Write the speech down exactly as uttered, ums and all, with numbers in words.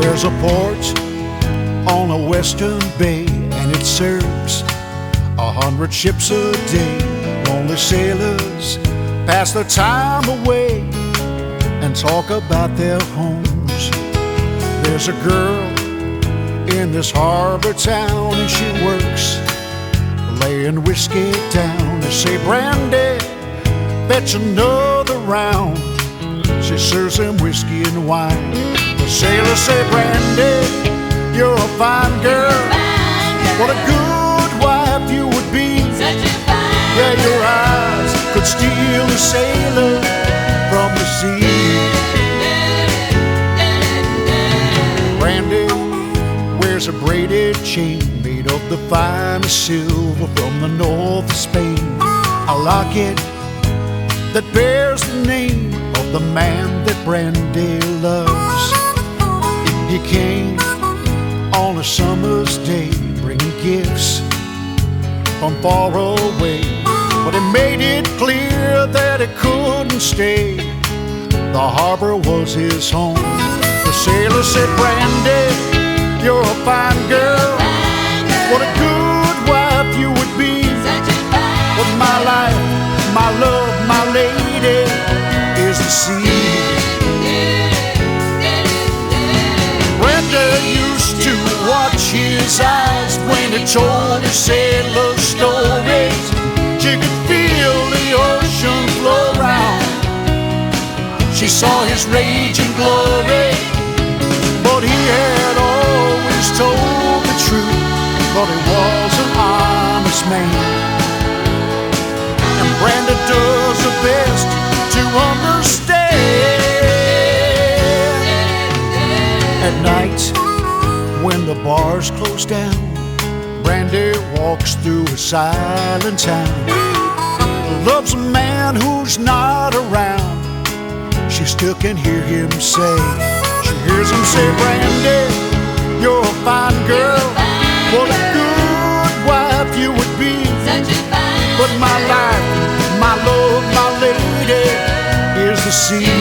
There's a port on a western bay, and it serves a hundred ships a day. Lonely sailors pass their time away and talk about their homes. There's a girl in this harbor town, and she works laying whiskey down. They say, Brandy, fetch another round. She serves him whiskey and wine. The sailors say, Brandy, you're a fine girl. What a good wife you would be. Yeah, your eyes could steal a sailor from the sea. Brandy wears a braided chain made of the finest silver from the north of Spain. A locket that bears the name of the man that Brandy loves. He came on a summer's day, bringing gifts from far away, but he made it clear that he couldn't stay. The harbor was his home. The sailor said, Brandy, you're a fine girl. What a good wife you would be. But my life, my love, my lady is the sea. Brenda used to watch his eyes when he told his sailor stories. She could feel the ocean flow round. She saw his rage and glory, but he had always told the truth. Thought he was an honest man, and Brenda does her best to understand. At night, when the bars close down, Brandy walks through a silent town. Loves a man who's not around. She still can hear him say, she hears him say, Brandy, you're a fine girl. What a good wife you would be. But my life, my love, my lady is the sea.